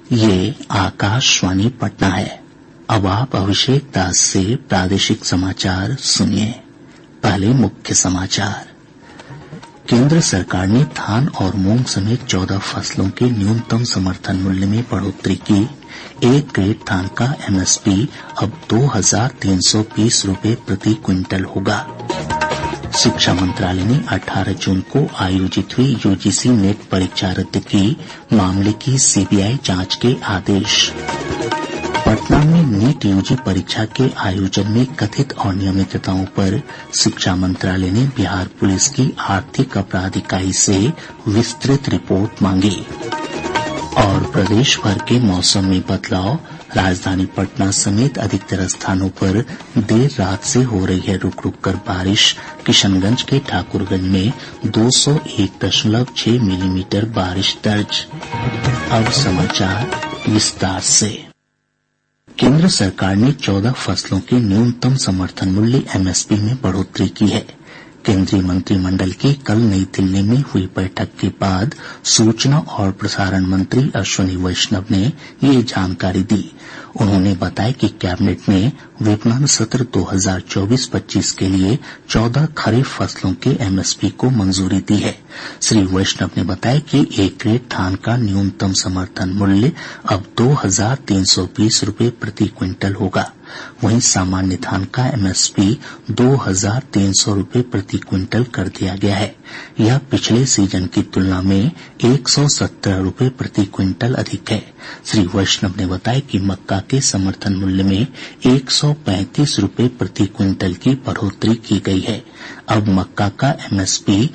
ये आकाशवाणी पटना है। अब आप अभिषेक दास से प्रादेशिक समाचार सुनिए। पहले मुख्य समाचार। केंद्र सरकार ने धान और मूंग समेत 14 फसलों के न्यूनतम समर्थन मूल्य में बढ़ोतरी की। एक ग्रेड धान का एमएसपी अब 2,320 रूपये प्रति क्विंटल होगा। शिक्षा मंत्रालय ने 18 जून को आयोजित हुई यूजीसी नेट परीक्षा रद्द की। मामले की सीबीआई जांच के आदेश। पटना में नीट यूजी परीक्षा के आयोजन में कथित अनियमितताओं पर शिक्षा मंत्रालय ने बिहार पुलिस की आर्थिक अपराध इकाई से विस्तृत रिपोर्ट मांगी। और प्रदेश भर के मौसम में बदलाव। राजधानी पटना समेत अधिकतर स्थानों पर देर रात से हो रही है रुक रुक कर बारिश। किशनगंज के ठाकुरगंज में 201.6 मिलीमीटर बारिश दर्ज। अब समाचार विस्तार से। केंद्र सरकार ने 14 फसलों के न्यूनतम समर्थन मूल्य एमएसपी में बढ़ोतरी की है। केंद्रीय मंत्रिमंडल की कल नई दिल्ली में हुई बैठक के बाद सूचना और प्रसारण मंत्री अश्विनी वैष्णव ने ये जानकारी दी। उन्होंने बताया कि कैबिनेट ने विपणन सत्र 2024-25 के लिए 14 खरीफ फसलों के एमएसपी को मंजूरी दी है। श्री वैष्णव ने बताया कि एक ग्रेड धान का न्यूनतम समर्थन मूल्य अब 2,320 रूपये प्रति क्विंटल होगा। वहीं सामान्य धान का एमएसपी 2,300 रूपये प्रति क्विंटल कर दिया गया है। यह पिछले सीजन की तुलना में 117 रूपये प्रति क्विंटल अधिक है। श्री वैष्णव ने बताया कि मक्का के समर्थन मूल्य में 135 रूपये प्रति क्विंटल की बढ़ोतरी की गई है। अब मक्का का एमएसपी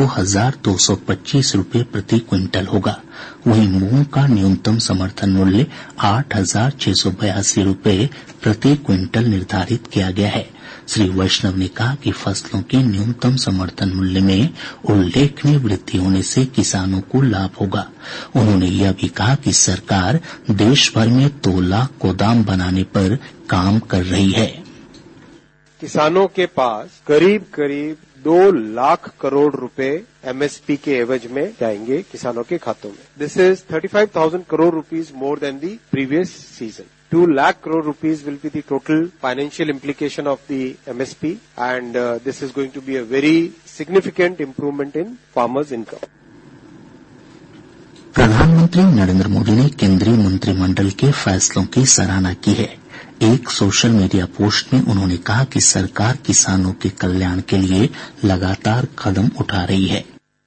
2,225 रूपये प्रति क्विंटल होगा। वहीं मूंग का न्यूनतम समर्थन मूल्य 8,682 रूपये प्रति क्विंटल निर्धारित किया गया है। श्री वैष्णव ने कहा कि फसलों के न्यूनतम समर्थन मूल्य में उल्लेखनीय वृद्धि होने से किसानों को लाभ होगा। उन्होंने यह भी कहा कि सरकार देश भर में 2 लाख गोदाम बनाने पर काम कर रही है। किसानों के पास करीब 2 लाख करोड़ रुपए एमएसपी के एवज में जाएंगे किसानों के खातों में। This is 35,000 crore rupees more than the previous season. 2 lakh crore rupees will be the total financial implication of the MSP, and this is going to be a very significant improvement in farmers' income. प्रधानमंत्री नरेंद्र मोदी ने केंद्रीय मंत्रिमंडल के फैसलों की सराहना की है। एक सोशल मीडिया पोस्ट में उन्होंने कहा कि सरकार किसानों के कल्याण के लिए लगातार कदम उठा रही है।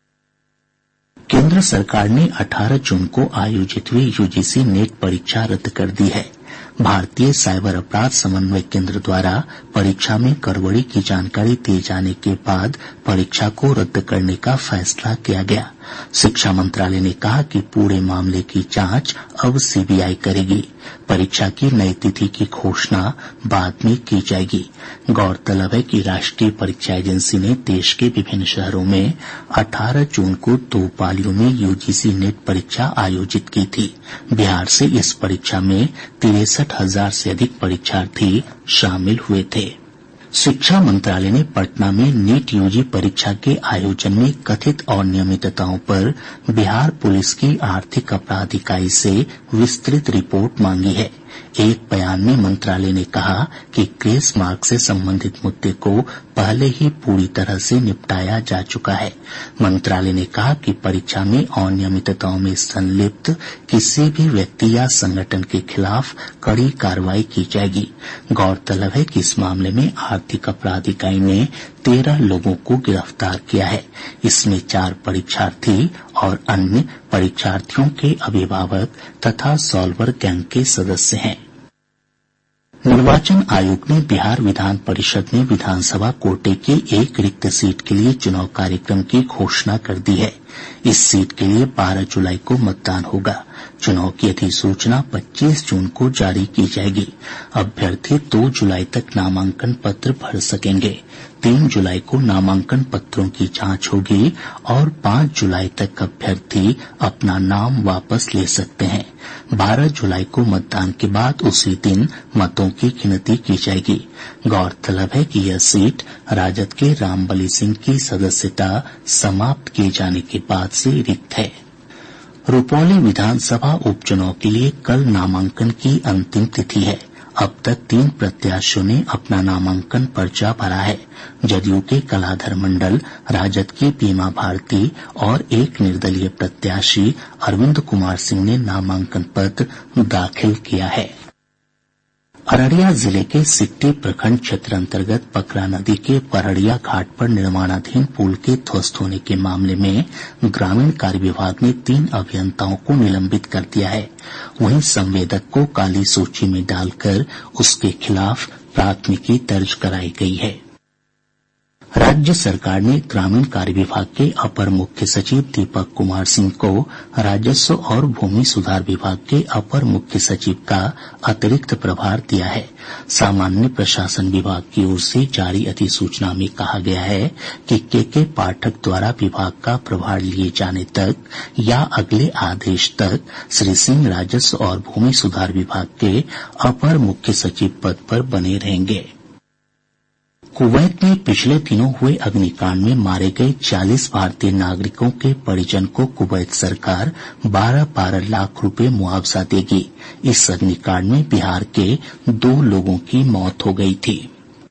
केंद्र सरकार ने 18 जून को आयोजित हुई यूजीसी नेट परीक्षा रद्द कर दी है। भारतीय साइबर अपराध समन्वय केंद्र द्वारा परीक्षा में गड़बड़ी की जानकारी दिए जाने के बाद परीक्षा को रद्द करने का फैसला किया गया। शिक्षा मंत्रालय ने कहा कि पूरे मामले की जांच अब सीबीआई करेगी। परीक्षा की नई तिथि की घोषणा बाद में की जाएगी। गौरतलब है कि राष्ट्रीय परीक्षा एजेंसी ने देश के विभिन्न शहरों में 18 जून को 2 पालियों में यूजीसी नेट परीक्षा आयोजित की थी। बिहार से इस परीक्षा में 63,000 से अधिक परीक्षार्थी शामिल हुए थे। शिक्षा मंत्रालय ने पटना में नीट यूजी परीक्षा के आयोजन में कथित अनियमितताओं पर बिहार पुलिस की आर्थिक अपराध इकाई से विस्तृत रिपोर्ट मांगी है। एक बयान में मंत्रालय ने कहा कि ग्रेस मार्क से संबंधित मुद्दे को पहले ही पूरी तरह से निपटाया जा चुका है। मंत्रालय ने कहा कि परीक्षा में अनियमितताओं में संलिप्त किसी भी व्यक्ति या संगठन के खिलाफ कड़ी कार्रवाई की जाएगी। गौरतलब है कि इस मामले में आर्थिक अपराध इकाई ने 13 लोगों को गिरफ्तार किया है। इसमें 4 परीक्षार्थी और अन्य परीक्षार्थियों के अभिभावक तथा सॉल्वर गैंग के सदस्य हैं। निर्वाचन आयोग ने बिहार विधान परिषद में विधानसभा कोटे की एक रिक्त सीट के लिए चुनाव कार्यक्रम की घोषणा कर दी है। इस सीट के लिए 12 जुलाई को मतदान होगा। चुनाव की अधिसूचना 25 जून को जारी की जाएगी। अभ्यर्थी 2 जुलाई तक नामांकन पत्र भर सकेंगे। 3 जुलाई को नामांकन पत्रों की जांच होगी और 5 जुलाई तक अभ्यर्थी अपना नाम वापस ले सकते हैं। 12 जुलाई को मतदान के बाद उसी दिन मतों की गिनती की जाएगी। गौरतलब है कि यह सीट राजद के रामबली सिंह की सदस्यता समाप्त किए जाने के बाद से रिक्त है। रुपौली विधानसभा उपचुनाव के लिए कल नामांकन की अंतिम तिथि है। अब तक 3 प्रत्याशियों ने अपना नामांकन पर्चा भरा है। जदयू के कलाधर मंडल, राजद की बीमा भारती और एक निर्दलीय प्रत्याशी अरविंद कुमार सिंह ने नामांकन पत्र दाखिल किया है। अररिया जिले के सिकटी प्रखंड क्षेत्र अंतर्गत पकरा नदी के परहड़िया घाट पर निर्माणाधीन पुल के ध्वस्त होने के मामले में ग्रामीण कार्य विभाग ने 3 अभियंताओं को निलंबित कर दिया है। वहीं संवेदक को काली सूची में डालकर उसके खिलाफ प्राथमिकी दर्ज कराई गई है। राज्य सरकार ने ग्रामीण कार्य विभाग के अपर मुख्य सचिव दीपक कुमार सिंह को राजस्व और भूमि सुधार विभाग के अपर मुख्य सचिव का अतिरिक्त प्रभार दिया है। सामान्य प्रशासन विभाग की ओर से जारी अधिसूचना में कहा गया है कि के पाठक द्वारा विभाग का प्रभार लिए जाने तक या अगले आदेश तक श्री सिंह राजस्व और भूमि सुधार विभाग के अपर मुख्य सचिव पद पर बने रहेंगे। कुवैत में पिछले दिनों हुए अग्निकांड में मारे गए 40 भारतीय नागरिकों के परिजन को कुवैत सरकार 12-12 लाख रुपए मुआवजा देगी। इस अग्निकांड में बिहार के 2 लोगों की मौत हो गई थी।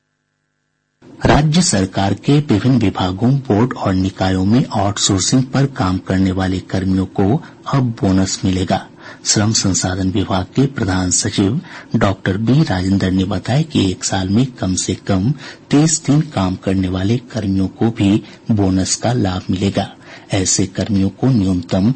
राज्य सरकार के विभिन्न विभागों, बोर्ड और निकायों में आउटसोर्सिंग पर काम करने वाले कर्मियों को अब बोनस मिलेगा। श्रम संसाधन विभाग के प्रधान सचिव डॉक्टर बी राजेंद्र ने बताया कि एक साल में कम से कम 30 दिन काम करने वाले कर्मियों को भी बोनस का लाभ मिलेगा। ऐसे कर्मियों को न्यूनतम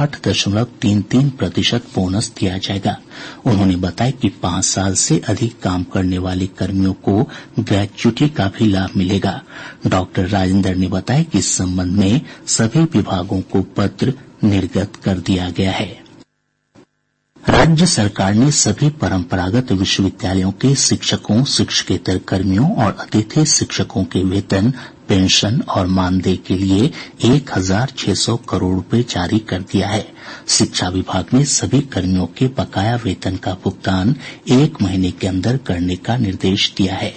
8.33% बोनस दिया जाएगा। उन्होंने बताया कि 5 साल से अधिक काम करने वाले कर्मियों को ग्रेच्युटी का भी लाभ मिलेगा। डॉक्टर राजेंद्र ने बताया कि इस संबंध में सभी विभागों को पत्र निर्गत कर दिया गया है। राज्य सरकार ने सभी परंपरागत विश्वविद्यालयों के शिक्षकों, शिक्षकेतर कर्मियों और अतिथि शिक्षकों के वेतन, पेंशन और मानदेय के लिए 1,600 करोड़ रुपए जारी कर दिया है। शिक्षा विभाग ने सभी कर्मियों के बकाया वेतन का भुगतान 1 महीने के अंदर करने का निर्देश दिया है।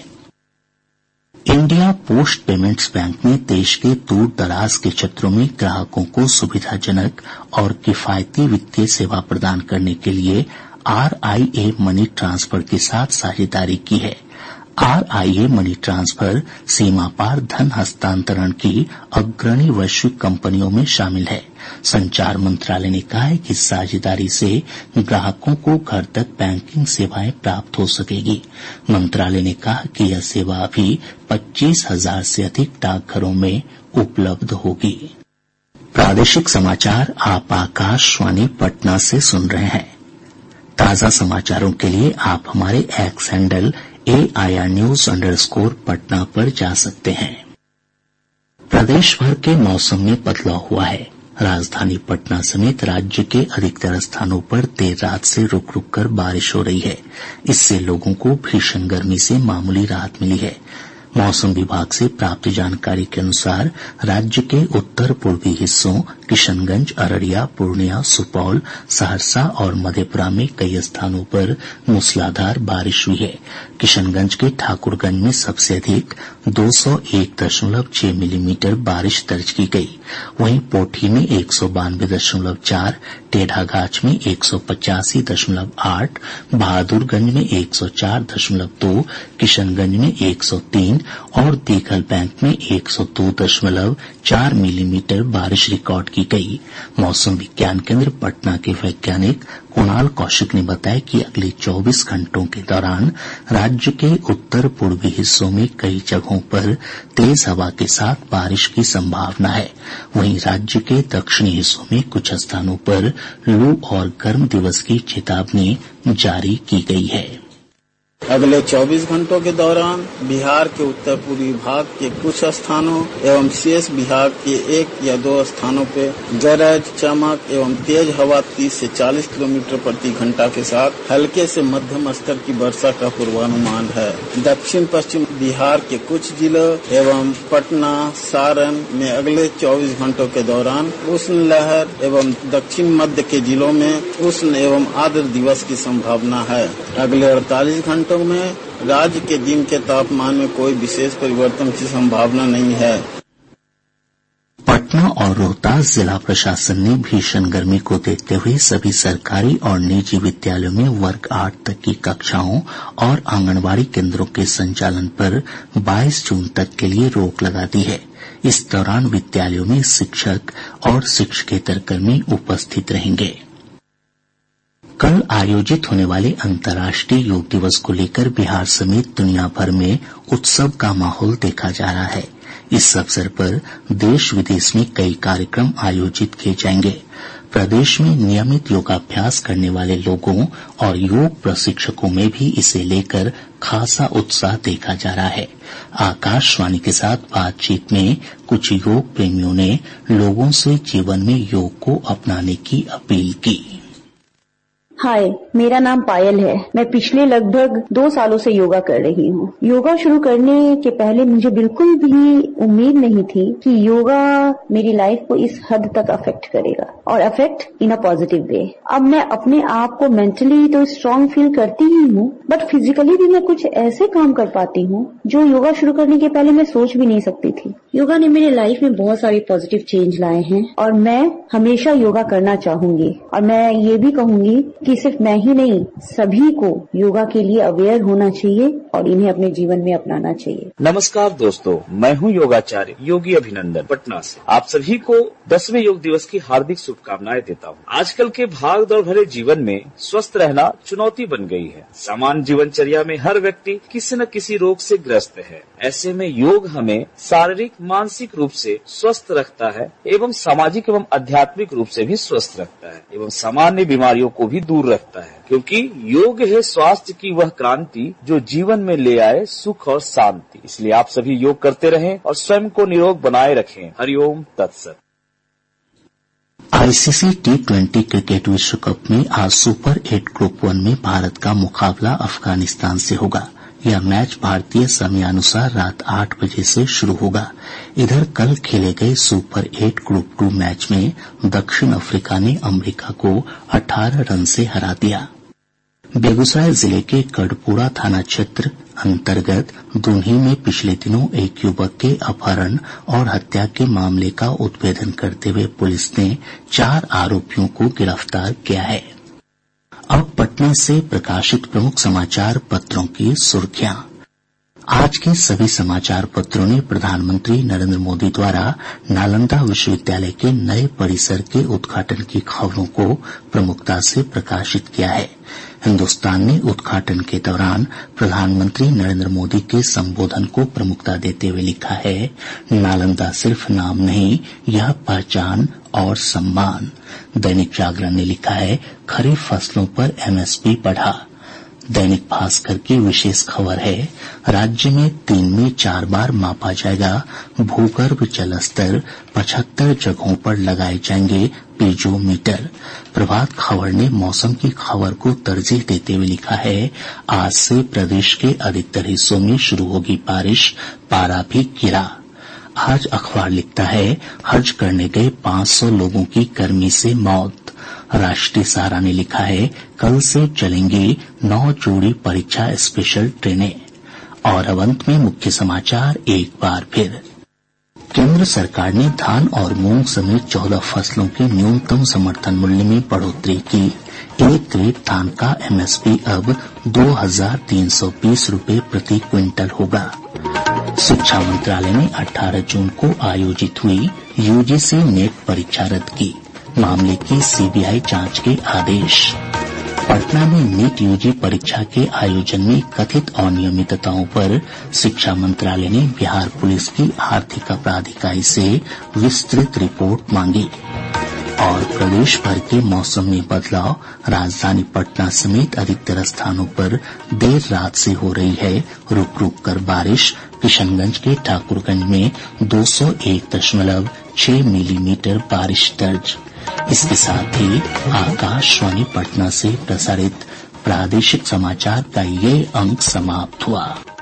इंडिया पोस्ट पेमेंट्स बैंक ने देश के दूर दराज के क्षेत्रों में ग्राहकों को सुविधाजनक और किफायती वित्तीय सेवा प्रदान करने के लिए RIA मनी ट्रांसफर के साथ साझेदारी की है। RIA मनी ट्रांसफर सीमा पार धन हस्तांतरण की अग्रणी वैश्विक कंपनियों में शामिल है। संचार मंत्रालय ने कहा है कि साझेदारी से ग्राहकों को घर तक बैंकिंग सेवाएं प्राप्त हो सकेगी। मंत्रालय ने कहा कि यह सेवा अभी 25,000 से अधिक डाकघरों में उपलब्ध होगी। प्रादेशिक समाचार आप आकाशवाणी पटना से सुन रहे हैं। ताजा समाचारों के लिए आप हमारे X handle AIR News _Patna पर जा सकते हैं। प्रदेश भर के मौसम में बदलाव हुआ है। राजधानी पटना समेत राज्य के अधिकतर स्थानों पर देर रात से रुक रुक कर बारिश हो रही है। इससे लोगों को भीषण गर्मी से मामूली राहत मिली है। मौसम विभाग से प्राप्त जानकारी के अनुसार राज्य के उत्तर पूर्वी हिस्सों किशनगंज, अररिया, पूर्णिया, सुपौल, सहरसा और मधेपुरा में कई स्थानों पर मूसलाधार बारिश हुई है। किशनगंज के ठाकुरगंज में सबसे अधिक 201.6 मिलीमीटर बारिश दर्ज की गई। वहीं पोठी में 192.4, टेढ़ागाछ में 185.8, बहादुरगंज में 104.2, किशनगंज में 103 और दीघल बैंक में 102.4 मिलीमीटर बारिश रिकॉर्ड की गई। मौसम विज्ञान केंद्र पटना के वैज्ञानिक कुणाल कौशिक ने बताया कि अगले 24 घंटों के दौरान राज्य के उत्तर पूर्वी हिस्सों में कई जगहों पर तेज हवा के साथ बारिश की संभावना है। वहीं राज्य के दक्षिणी हिस्सों में कुछ स्थानों पर लू और गर्म दिवस की चेतावनी जारी की गई है। अगले 24 घंटों के दौरान बिहार के उत्तर पूर्वी भाग के कुछ स्थानों एवं शेष बिहार के 1 या 2 स्थानों पे गरज, चमक एवं तेज हवा 30 से 40 किलोमीटर प्रति घंटा के साथ हल्के से मध्यम स्तर की वर्षा का पूर्वानुमान है। दक्षिण पश्चिम बिहार के कुछ जिलों एवं पटना, सारण में अगले 24 घंटों के दौरान उष्ण लहर एवं दक्षिण मध्य के जिलों में उष्ण एवं आर्द्र दिवस की संभावना है। अगले 48 घंटों में राज्य के दिन के तापमान में कोई विशेष परिवर्तन की संभावना नहीं है। पटना और रोहतास जिला प्रशासन ने भीषण गर्मी को देखते हुए सभी सरकारी और निजी विद्यालयों में वर्ग 8 तक की कक्षाओं और आंगनबाड़ी केंद्रों के संचालन पर 22 जून तक के लिए रोक लगा दी है। इस दौरान विद्यालयों में शिक्षक और शिक्षकेतर कर्मी उपस्थित रहेंगे। कल आयोजित होने वाले अंतर्राष्ट्रीय योग दिवस को लेकर बिहार समेत दुनिया भर में उत्सव का माहौल देखा जा रहा है। इस अवसर पर देश विदेश में कई कार्यक्रम आयोजित किए जाएंगे। प्रदेश में नियमित योगाभ्यास करने वाले लोगों और योग प्रशिक्षकों में भी इसे लेकर खासा उत्साह देखा जा रहा है। आकाशवाणी के साथ बातचीत में कुछ योग प्रेमियों ने लोगों से जीवन में योग को अपनाने की अपील की। हाय, मेरा नाम पायल है। मैं पिछले लगभग 2 सालों से योगा कर रही हूँ। योगा शुरू करने के पहले मुझे बिल्कुल भी उम्मीद नहीं थी कि योगा मेरी लाइफ को इस हद तक अफेक्ट करेगा और affect in a positive way. अब मैं अपने आप को मेंटली तो स्ट्रांग फील करती ही हूँ, बट फिजिकली भी मैं कुछ ऐसे काम कर पाती हूँ जो योगा शुरू करने के पहले मैं सोच भी नहीं सकती थी। योगा ने मेरी लाइफ में बहुत सारे पॉजिटिव चेंज लाए हैं और मैं हमेशा योगा करना चाहूंगी। और मैं ये भी कहूंगी कि सिर्फ मैं ही नहीं, सभी को योगा के लिए अवेयर होना चाहिए और इन्हें अपने जीवन में अपनाना चाहिए। नमस्कार दोस्तों, मैं हूं योगाचार्य योगी अभिनंदन पटना से। आप सभी को 10वें योग दिवस की हार्दिक शुभकामनाएं देता हूं। आजकल के भाग दौड़ भरे जीवन में स्वस्थ रहना चुनौती बन गई है। सामान्य जीवनचर्या में हर व्यक्ति किसी न किसी रोग से ग्रस्त है। ऐसे में योग हमें शारीरिक मानसिक रूप से स्वस्थ रखता है एवं सामाजिक एवं आध्यात्मिक रूप से भी स्वस्थ रखता है एवं सामान्य बीमारियों को भी दूर रखता है, क्योंकि योग है स्वास्थ्य की वह क्रांति जो जीवन में ले आए सुख और शांति। इसलिए आप सभी योग करते रहें और स्वयं को निरोग बनाए रखें। हरिओम तत्सत। आईसीसी T20 क्रिकेट विश्व कप में आज सुपर 8 ग्रुप 1 में भारत का मुकाबला अफगानिस्तान से होगा। यह मैच भारतीय समयानुसार रात 8 बजे से शुरू होगा। इधर कल खेले गए सुपर 8 ग्रुप 2 मैच में दक्षिण अफ्रीका ने अमेरिका को 18 रन से हरा दिया। बेगूसराय जिले के गढ़पुरा थाना क्षेत्र अंतर्गत दुन्ही में पिछले दिनों एक युवक के अपहरण और हत्या के मामले का उद्भेदन करते हुए पुलिस ने 4 आरोपियों को गिरफ्तार किया है। अब पटना से प्रकाशित प्रमुख समाचार पत्रों की सुर्खियां। आज के सभी समाचार पत्रों ने प्रधानमंत्री नरेंद्र मोदी द्वारा नालंदा विश्वविद्यालय के नए परिसर के उद्घाटन की खबरों को प्रमुखता से प्रकाशित किया है। हिन्दुस्तान ने उद्घाटन के दौरान प्रधानमंत्री नरेंद्र मोदी के संबोधन को प्रमुखता देते हुए लिखा है, नालंदा सिर्फ नाम नहीं, यह पहचान और सम्मान। दैनिक जागरण ने लिखा है, खरीफ फसलों पर एमएसपी बढ़ा। दैनिक भास्कर की विशेष खबर है, राज्य में 3 में 4 बार मापा जाएगा भूगर्भ जल स्तर, 75 जगहों पर लगाए जाएंगे पीजोमीटर। प्रभात खबर ने मौसम की खबर को तरजीह देते हुए लिखा है, आज से प्रदेश के अधिकतर हिस्सों में शुरू होगी बारिश, पारा भी गिरा। आज अखबार लिखता है, हज करने गए 500 लोगों की गर्मी से मौत। राष्ट्रीय सहारा ने लिखा है, कल से चलेंगी 9 जोड़ी परीक्षा स्पेशल ट्रेनें। और अब अंत में मुख्य समाचार एक बार फिर। केंद्र सरकार ने धान और मूंग समेत 14 फसलों के न्यूनतम समर्थन मूल्य में बढ़ोतरी की। एक क्रेट धान का एमएसपी अब 2,320 रूपये प्रति क्विंटल होगा। शिक्षा मंत्रालय ने 18 जून को आयोजित हुई यूजीसी नेट परीक्षा रद्द की। मामले की सीबीआई जांच के आदेश। पटना में नीट यूजी परीक्षा के आयोजन में कथित अनियमितताओं पर शिक्षा मंत्रालय ने बिहार पुलिस की आर्थिक अपराध इकाई से विस्तृत रिपोर्ट मांगी। और प्रदेश भर के मौसम में बदलाव, राजधानी पटना समेत अधिकतर स्थानों पर देर रात से हो रही है रुक रुक कर बारिश। किशनगंज के ठाकुरगंज में 201.6 मिलीमीटर बारिश दर्ज। इसके साथ ही आकाशवाणी पटना से प्रसारित प्रादेशिक समाचार का ये अंक समाप्त हुआ।